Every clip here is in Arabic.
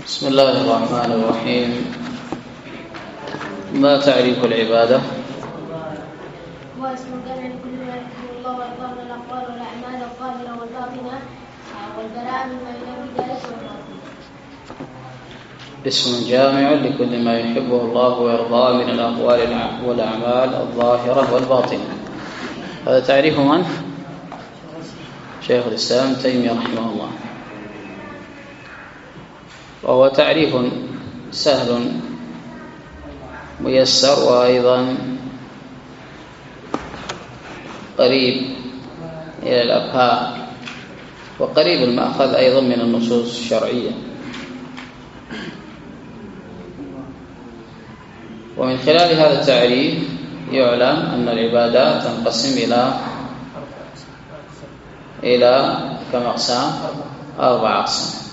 بسم الله الرحمن الرحيم. ما تعريف العبادة؟ هو اسم جامع لكل ما يحبه الله ويرضاه من الأقوال والأعمال الظاهرة والباطنة والبراءة مما ينافي ذلك والباطن. اسم جامع لكل ما يحبه الله ويرضاه من الأقوال والأعمال الظاهرة والباطنة. هذا تعريف من؟ شيخ الإسلام تيمية رحمه الله، وهو تعريف سهل ميسر وأيضا قريب إلى الأفهام وقريب المأخذ أيضا من النصوص الشرعية. ومن خلال هذا التعريف يعلم أن العبادات تنقسم إلى كم أقسام؟ 4 أقسام.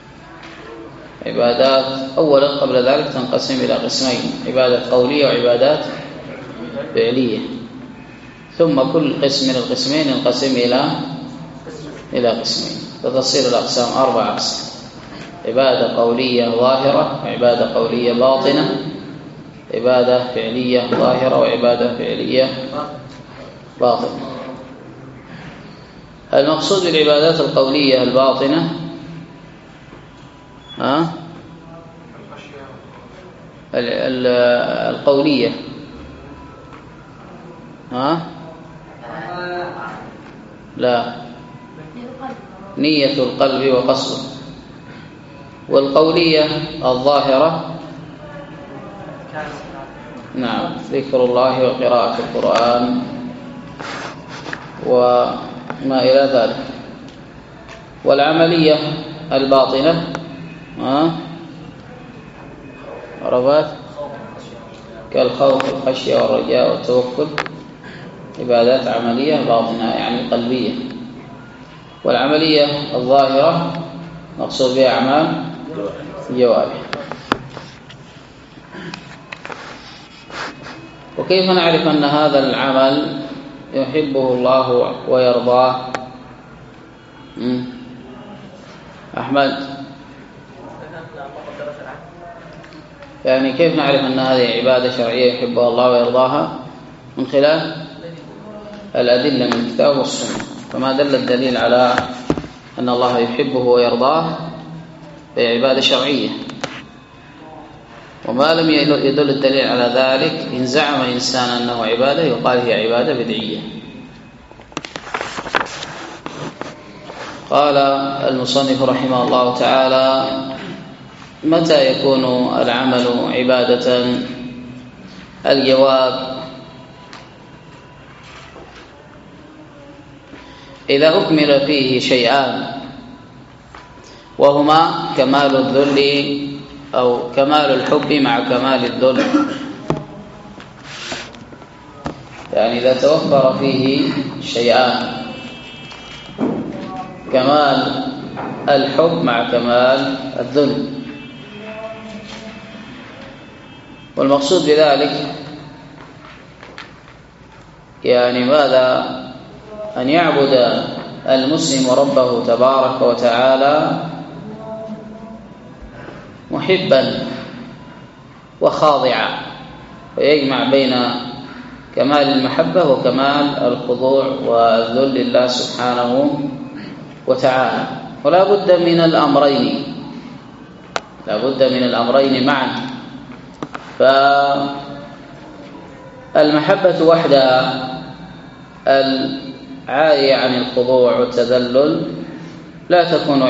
عبادات أولا قبل ذلك تنقسم إلى قسمين: عبادات قولية وعبادات فعلية، ثم كل قسم من القسمين ينقسم إلى قسمين، فتصير الأقسام 4 أقسام: عبادة قولية ظاهرة، وعبادة قولية باطنة، عبادة فعلية ظاهرة، وعبادة فعلية باطنة. المقصود بالعبادات القولية الباطنة القولية لا، نية القلب وقصده. والقولية الظاهرة نعم ذكر الله وقراءة القرآن وما إلى ذلك. والعملية الباطنة عرفات كالخوف والخشية والرجاء والتوكل، عبادات عملية باطنة يعني قلبية. والعملية الظاهرة مقصود بها أعمال الجوارح. وكيف نعرف أن هذا العمل يحبه الله ويرضاه؟ أحمد، يعني كيف نعرف أن هذه عبادة شرعية يحبها الله ويرضاها؟ من خلال الأدلة من الكتاب والسنة. فما دل الدليل على أن الله يحبه ويرضاه فهي عبادة شرعية، وما لم يدل الدليل على ذلك إن زعم إنسان أنه عبادة يقال هي عبادة بدعية. قال المصنف رحمه الله تعالى: متى يكون العمل عبادة؟ الجواب: إذا أكمل فيه شيئان، وهما كمال الذل أو كمال الحب مع كمال الذل. يعني إذا توفر فيه شيئان: كمال الحب مع كمال الذل. والمقصود بذلك يعني ماذا؟ أن يعبد المسلم ربه تبارك وتعالى محبا وخاضعا، ويجمع بين كمال المحبة وكمال الخضوع والذل لله سبحانه وتعالى. ولا بد من الأمرين، لا بد من الأمرين معا. فالمحبة وحدها العارية عن الخضوع والتذلل لا تكون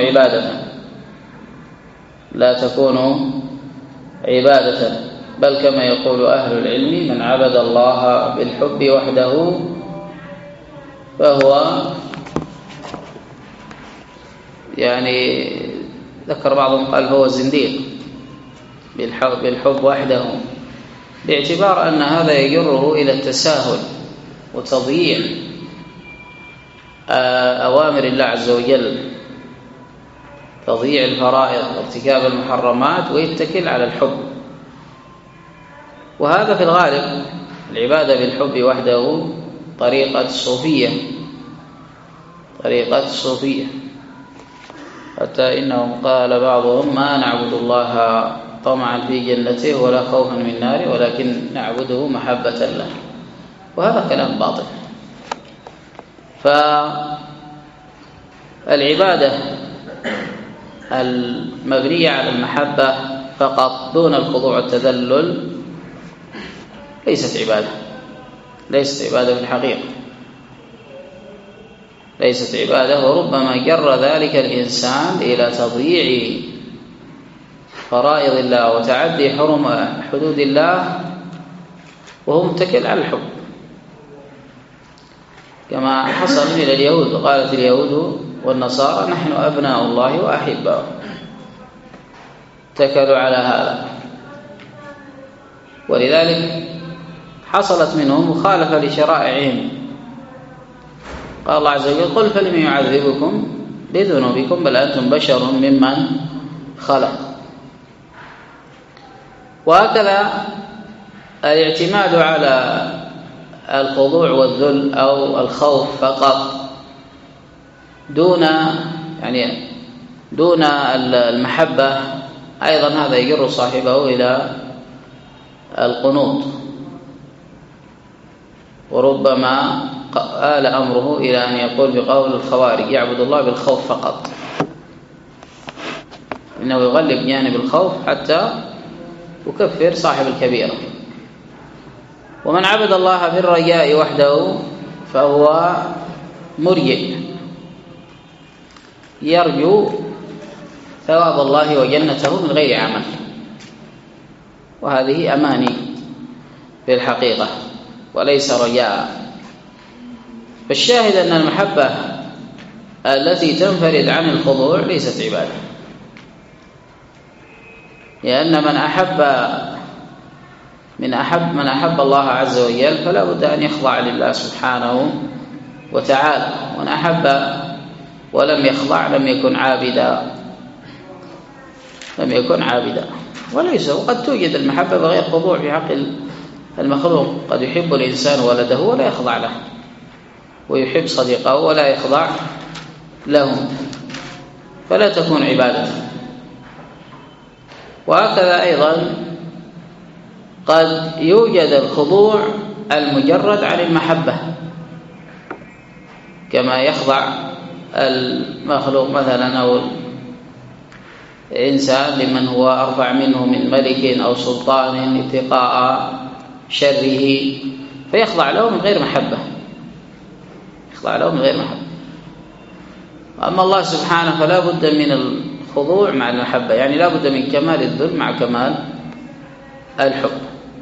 عبادة، بل كما يقول أهل العلم: من عبد الله بالحب وحده فهو، يعني ذكر بعضهم قال هو زنديق بالحب وحده، باعتبار أن هذا يجره إلى التساهل وتضييع أوامر الله عز وجل، تضييع الفرائض وارتكاب المحرمات، ويتكل على الحب. وهذا في الغالب العبادة بالحب وحده طريقة الصوفية، حتى إنهم قال بعضهم ما نعبد الله طمعا في جنته ولا خوفا من ناره ولكن نعبده محبة له، وهذا كلام باطل. فالعبادة المبنية على المحبة فقط دون الخضوع والتذلل ليست عبادة، ليست عبادة في الحقيقة، ليست عبادة، وربما جر ذلك الإنسان إلى تضييع فرائض الله وتعدي حدود الله وهو متكل على الحب، كما حصل من اليهود. قالت اليهود والنصارى نحن أبناء الله وأحباؤه، اتكلوا على هذا، ولذلك حصلت منهم مخالفة لشرائعهم. قال الله عز وجل قل فلم يعذبكم بذنوبكم بل أنتم بشر ممن خلق. وهكذا الاعتماد على الخضوع والذل أو الخوف فقط دون المحبة أيضا هذا يجر صاحبه إلى القنوط، وربما آل أمره إلى أن يقول بقول الخوارج يعبد الله بالخوف فقط، إنه يغلب جانب الخوف حتى يكفر صاحب الكبيرة. ومن عبد الله بالرجاء وحده فهو مرجئ يرجو ثواب الله وجنته من غير عمل، وهذه أماني في الحقيقة وليس رجاء. فالشاهد أن المحبة التي تنفرد عن الخضوع ليست عبادة، لأن من أحب الله عز وجل فلا بد أن يخضع لله سبحانه وتعالى، ومن أحب ولم يخضع لم يكن عابدا. وليس، وقد توجد المحبة بغير خضوع في حق المخلوق، قد يحب الإنسان ولده ولا يخضع له، ويحب صديقه ولا يخضع له، فلا تكون عبادة. وهكذا أيضا قد يوجد الخضوع المجرد عن المحبة، كما يخضع المخلوق مثلا أو الإنسان لمن هو أرفع منه من ملك أو سلطان اتقاء شره، فيخضع له من غير محبة، يخضع له من غير محبة. أما الله سبحانه فلا بد من الخضوع مع المحبة، يعني لا بد من كمال الذل مع كمال الحب.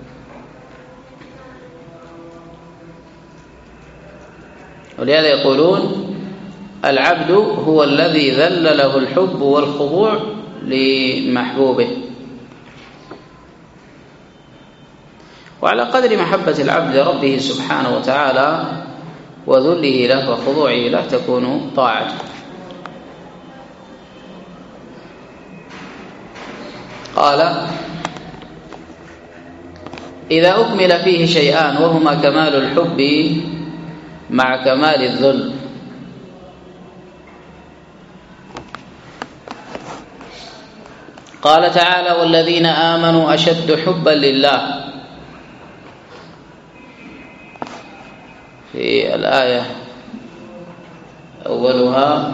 ولهذا يقولون العبد هو الذي ذل له الحب والخضوع لمحبوبه. وعلى قدر محبة العبد لربه سبحانه وتعالى وذله له وخضوعه له تكون طاعته. قال إذا أكمل فيه شيئان وهما كمال الحب مع كمال الذل. قال تعالى والذين آمنوا أشد حبا لله في الآية أولها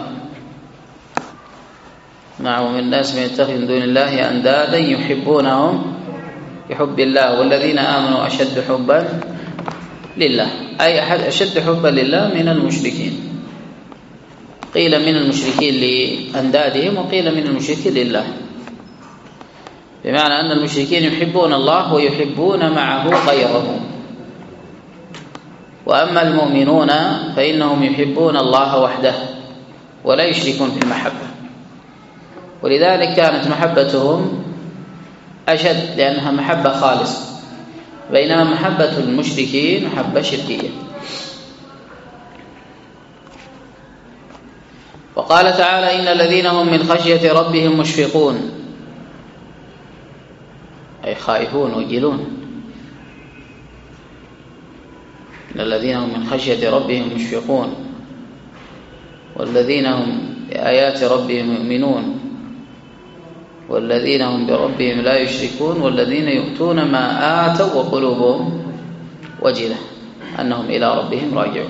ومن الناس من يتخذ من دون الله أندادا يحبونهم بحب الله والذين آمنوا أشد حبا لله، أي أحد أشد حبا لله من المشركين. قيل من المشركين لأندادهم وقيل من المشركين لله، بمعنى أن المشركين يحبون الله ويحبون معه غيره، وأما المؤمنون فإنهم يحبون الله وحده ولا يشركون في المحبة، ولذلك كانت محبتهم أشد لأنها محبة خالصة، بينما محبة المشركين محبة شركية. وقال تعالى إن الذين هم من خشية ربهم مشفقون، أي خائفون وجلون. إن الذين هم من خشية ربهم مشفقون والذين هم بآيات ربهم يؤمنون والذين هم بربهم لا يشركون والذين يؤتون ما آتوا وقلوبهم وجلة أنهم إلى ربهم راجعون.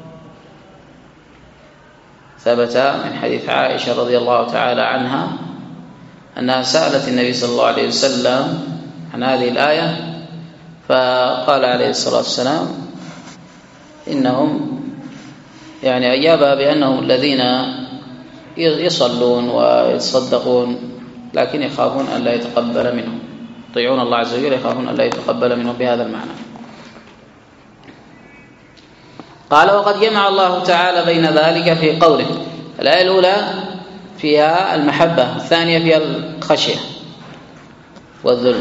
ثبت من حديث عائشة رضي الله تعالى عنها أنها سألت النبي صلى الله عليه وسلم عن هذه الآية فقال عليه الصلاة والسلام إنهم يعني أجابها بأنهم الذين يصلون ويتصدقون لكن يخافون أن لا يتقبل منهم، يطيعون الله عز وجل يخافون أن لا يتقبل منهم بهذا المعنى. قال وقد جمع الله تعالى بين ذلك في قوله. الآية الأولى فيها المحبة، الثانية فيها الخشية والذل.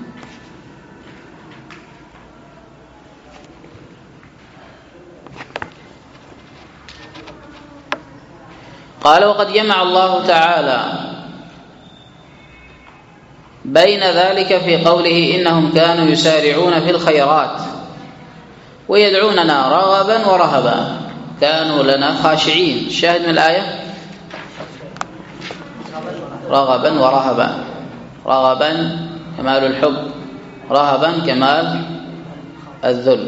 قال وقد جمع الله تعالى بين ذلك في قوله إنهم كانوا يسارعون في الخيرات ويدعوننا رغبا ورهبا، كانوا لنا خاشعين. شاهد من الآية رغبا ورهبا، رغبا كمال الحب، رهبا كمال الذل.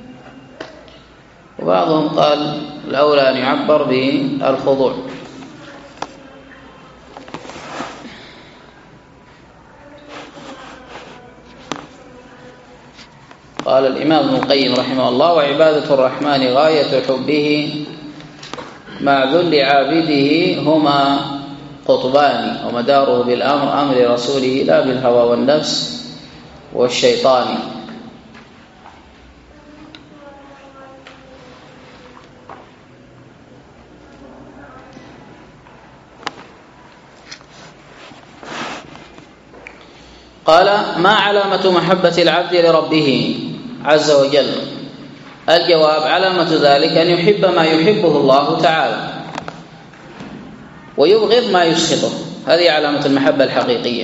وبعضهم قال الأولى أن يعبر بالخضوع. قال الإمام ابن القيم رحمه الله وعبادة الرحمن غاية حبه مع ذل عابده هما قطبان ومداره بالأمر أمر رسوله لا بالهوى والنفس والشيطان. قال ما علامة محبة العبد لربه عز وجل؟ الجواب علامة ذلك أن يحب ما يحبه الله تعالى ويبغض ما يسخطه. هذه علامة المحبة الحقيقية،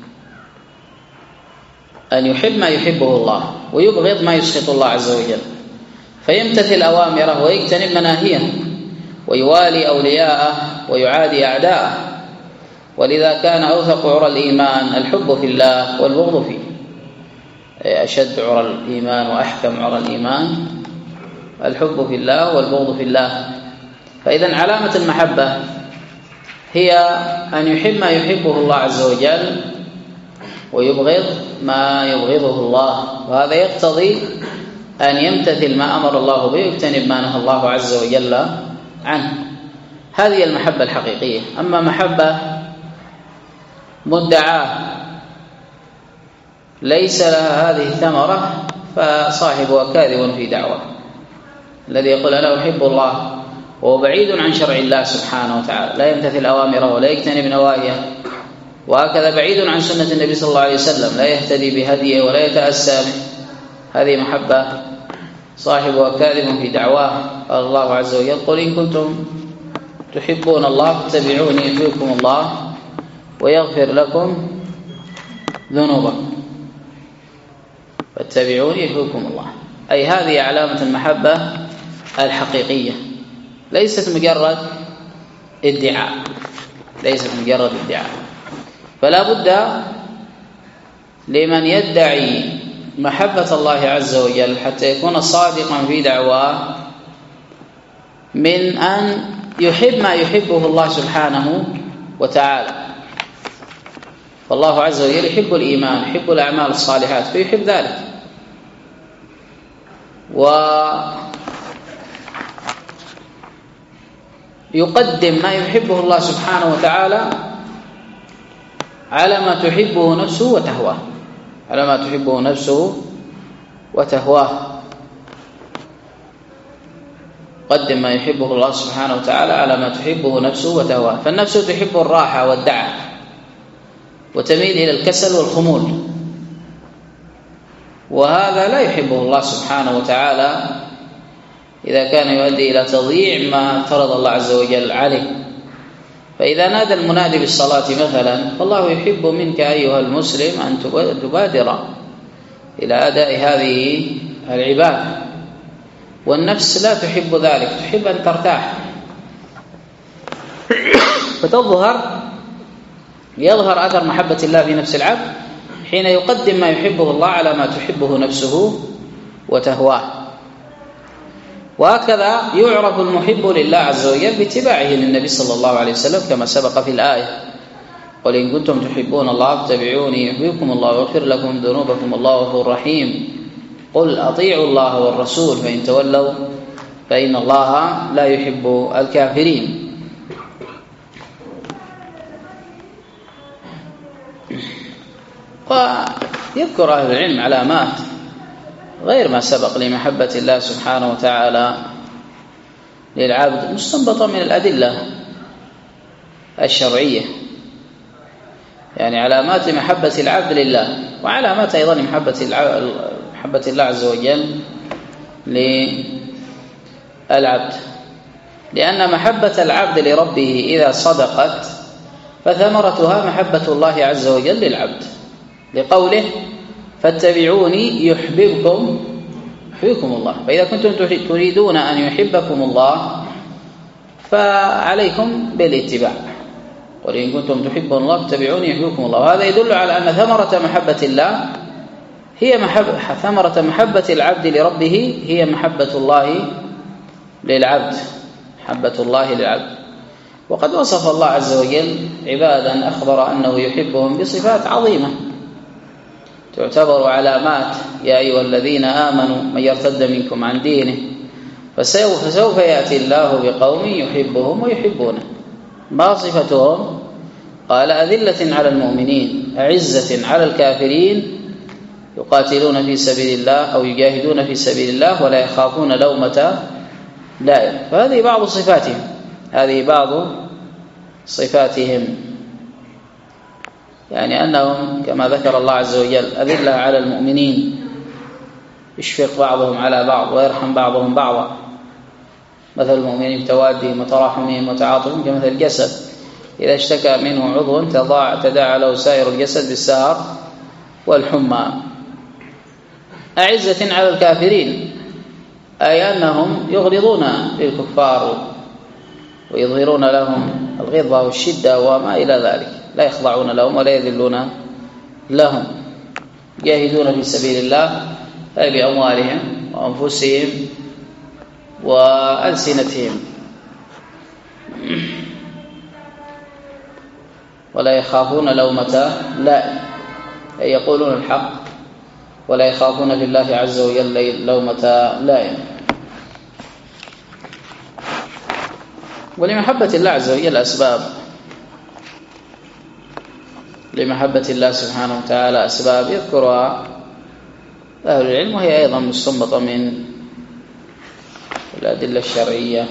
أن يحب ما يحبه الله ويبغض ما يسخط الله عز وجل، فيمتثل أوامره ويجتنب مناهيه ويوالي أولياءه ويعادي أعداءه. ولذا كان أوثق عرى الإيمان الحب في الله والبغض فيه، أشد عرى الإيمان وأحكم عرى الإيمان الحب في الله والبغض في الله. فإذا علامة المحبة هي أن يحب ما يحبه الله عز وجل ويبغض ما يبغضه الله، وهذا يقتضي أن يمتثل ما أمر الله به ويجتنب ما نهى الله عز وجل عنه. هذه المحبة الحقيقية. أما محبة مدعاة ليس لها هذه الثمرة فصاحبها كاذب في دعوة. الذي يقول أنا أحب الله وهو بعيد عن شرع الله سبحانه وتعالى، لا يمتثل أوامره ولا يجتنب نواهيه، وهكذا بعيد عن سنة النبي صلى الله عليه وسلم، لا يهتدي بهديه ولا يتأسى به، هذه محبة صاحبها كاذب في دعواه. قال الله عز وجل قل إن كنتم تحبون الله فاتبعوني يحببكم الله ويغفر لكم ذنوبكم، فاتبعوني يحببكم الله. أي هذه علامة المحبة الحقيقية، ليست مجرد ادعاء، ليست مجرد ادعاء. فلا بد لمن يدعي محبة الله عز وجل حتى يكون صادقا في دعواه من أن يحب ما يحبه الله سبحانه وتعالى. فالله عز وجل يحب الإيمان، يحب الأعمال الصالحات، فيحب ذلك، ويقدم ما يحبه الله سبحانه وتعالى على ما تحبه نفسه وتهواه، على ما تحبه نفسه وتهواه. قدم ما يحبه الله سبحانه وتعالى على ما تحبه نفسه وتهواه. فالنفس تحب الراحة والدعة وتميل إلى الكسل والخمول، وهذا لا يحبه الله سبحانه وتعالى إذا كان يؤدي إلى تضييع ما فرض الله عز وجل عليه. فإذا نادى المنادي بالصلاة مثلا فالله يحب منك أيها المسلم أن تبادر إلى أداء هذه العبادة، والنفس لا تحب ذلك، تحب أن ترتاح. يظهر أثر محبة الله في نفس العبد حين يقدم ما يحبه الله على ما تحبه نفسه وتهواه. وهكذا يعرف المحب لله عز وجل باتباعه للنبي صلى الله عليه وسلم كما سبق في الآية: قل إن كنتم تحبون الله فاتبعوني يحببكم الله ويغفر لكم ذنوبكم الله غفور رحيم. قل أطيعوا الله والرسول فإن تولوا فإن الله لا يحب الكافرين. ويذكر أهل العلم علامات غير ما سبق لمحبة الله سبحانه وتعالى للعبد مستنبطة من الأدلة الشرعية، يعني علامات محبة العبد لله، وعلامات أيضا محبة الله عز وجل للعبد. لأن محبة العبد لربه إذا صدقت فثمرتها محبة الله عز وجل للعبد، لقوله: فاتبعوني يحببكم الله. فإذا كنتم تريدون أن يحبكم الله فعليكم بالاتباع. قل إن كنتم تحبون الله فاتبعوني يحببكم الله. وهذا يدل على أن ثمرة محبة الله هي ثمرة محبة العبد لربه هي محبة الله للعبد، محبة الله للعبد. وقد وصف الله عز وجل عبادا أخبر أنه يحبهم بصفات عظيمة تعتبر علامات: يا أيها الذين آمنوا من يرتد منكم عن دينه فسوف يأتي الله بقوم يحبهم ويحبونه. ما صفتهم؟ قال: أذلة على المؤمنين أعزة على الكافرين يقاتلون في سبيل الله أو يجاهدون في سبيل الله ولا يخافون لومة لائم. فهذه بعض صفاتهم، هذه بعض صفاتهم، يعني أنهم كما ذكر الله عز وجل أذلة على المؤمنين، يشفق بعضهم على بعض ويرحم بعضهم بعضا. مثل المؤمنين بتوادهم وتراحمهم وتعاطفهم كمثل الجسد إذا اشتكى منه عضو تداعى له سائر الجسد بالسهر والحمى. أعزة على الكافرين أي أنهم يغلظون للكفار ويظهرون لهم الغلظة والشدة وما إلى ذلك، لا يخضعون لهم ولا يذلون لهم. يجاهدون في سبيل الله أي بأموالهم وأنفسهم وألسنتهم، ولا يخافون لومة لائم، أي يقولون الحق ولا يخافون في الله عز وجل لومة لائم. ولمحبة الله عز وجل أسباب، لمحبة الله سبحانه وتعالى أسباب يذكرها أهل العلم، وهي أيضا مستنبطة من الأدلة الشرعية.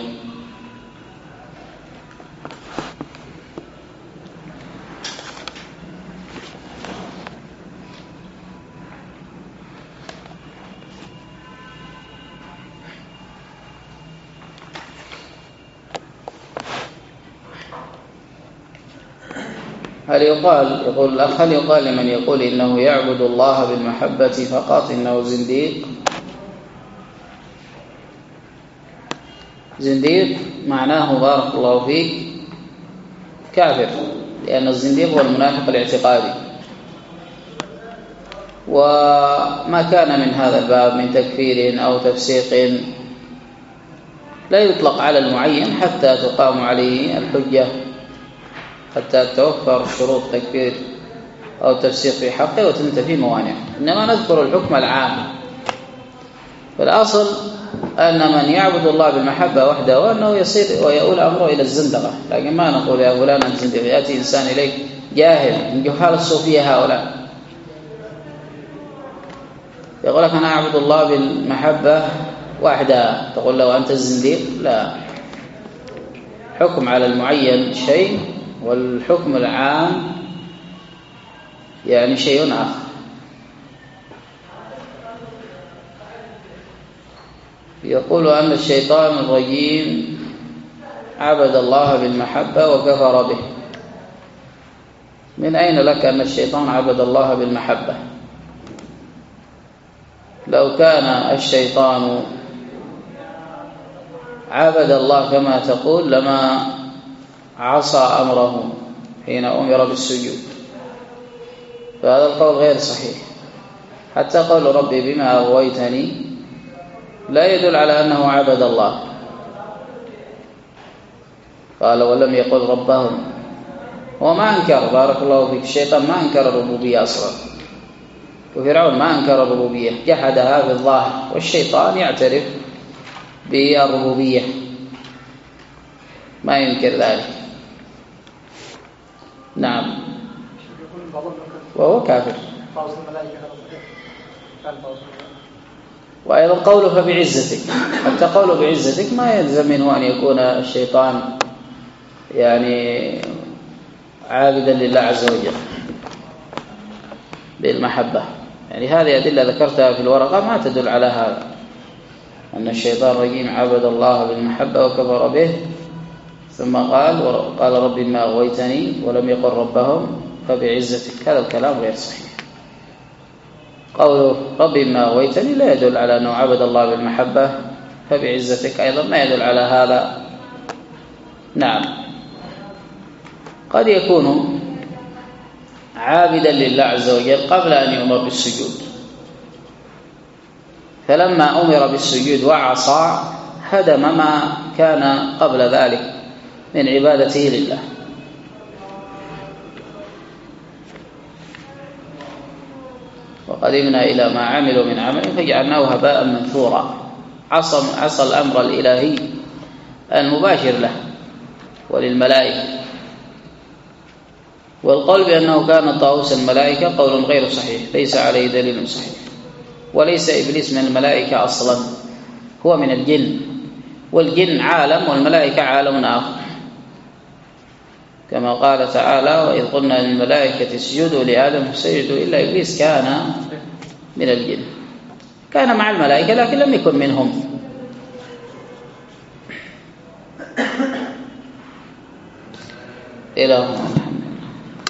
يقول الأخ: هل يقال لمن يقول إنه يعبد الله بالمحبة فقط إنه زنديق؟ زنديق معناه بارك الله فيك كافر، لأن الزنديق هو المنافق الاعتقادي، وما كان من هذا الباب من تكفير أو تفسيق لا يطلق على المعين حتى تقام عليه الحجة، حتى توفر شروط تكفير أو تفسيق في حقه وتنتفي موانعه. إنما نذكر الحكم العام. فالأصل أن من يعبد الله بالمحبة وحده وأنه يصير ويؤول أمره إلى الزندقة، لكن ما نقول يا فلان أنت زندق. يأتي إنسان إليك جاهل من جهال الصوفية هؤلاء يقول لك أنا أعبد الله بالمحبة وحده، تقول له أنت الزنديق؟ لا، حكم على المعين شيء والحكم العام يعني شيء آخر. يقول أن الشيطان الرجيم عبد الله بالمحبة وكفر به. من أين لك أن الشيطان عبد الله بالمحبة؟ لو كان الشيطان عبد الله كما تقول لما عصى أمره حين أمر بالسجود، فهذا القول غير صحيح. حتى قول ربي بما أغويتني لا يدل على أنه عبد الله، قال ولم يقل ربهم. وما أنكر، بارك الله فيك، الشيطان ما أنكر الربوبية أصلا، وفرعون ما أنكر الربوبية، جحدها في الظاهر، والشيطان يعترف بالربوبية ما ينكر ذلك. نعم، وهو كافر. وأيضا قوله فبعزتك، حتى قوله بعزتك ما يلزم منه أن يكون الشيطان يعني عابدا لله عز وجل بالمحبة. يعني هذه أدلة ذكرتها في الورقة ما تدل على هذا، أن الشيطان رجيم عبد الله بالمحبة وكفر به، ثم قال رب ما أغويتني ولم يقل ربهم فبعزتك، هذا الكلام غير صحيح. قوله رب ما أغويتني لا يدل على أنه عبد الله بالمحبة، فبعزتك أيضا ما يدل على هذا. نعم، قد يكون عابدا لله عز وجل قبل أن يؤمر بالسجود، فلما أمر بالسجود وعصى هدم ما كان قبل ذلك من عبادته لله. وقدمنا إلى ما عملوا من عمل فجعلناه هباء منثورا. عصى الأمر الإلهي المباشر له وللملائكة. والقول بأنه كان طاووس الملائكة قول غير صحيح، ليس عليه دليل صحيح. وليس إبليس من الملائكة أصلا، هو من الجن، والجن عالم والملائكة عالم آخر، كما قال تعالى وإذ قلنا للملائكة اسجدوا لآدم فسجدوا إلا إبليس كان من الجن، كان مع الملائكة لكن لم يكن منهم. إلى هنا.